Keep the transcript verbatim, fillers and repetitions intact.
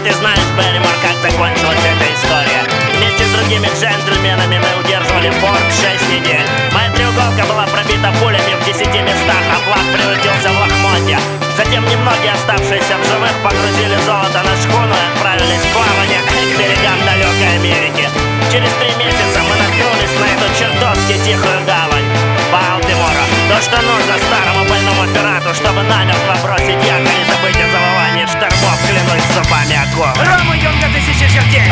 ты знаешь, Берримор, как закончилась эта история. Вместе с другими джентльменами мы удерживали форт шесть недель. Моя треуголка была пробита пулями в десяти местах, а флаг превратился в лохмотья. Затем немногие оставшиеся в живых погрузили золото на шхуну и отправились в плавание к берегам далекой Америки. Через три месяца мы наткнулись на эту чертовски тихую гавань Балтимора. То, что нужно старому больному пирату, чтобы намертво бросить якорь и забыть о завывании штормов, клянусь зубами акул. Рома Йонга, тысяча чертей!